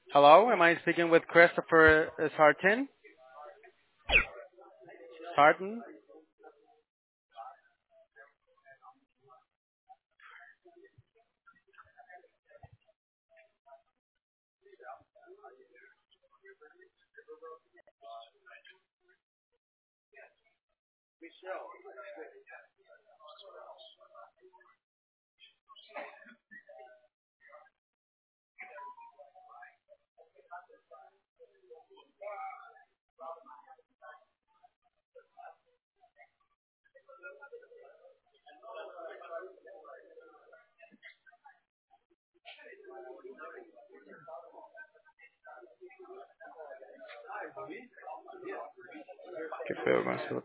Hello, am I speaking with Christopher Sartin? Sartin? Que feo, Marcelo.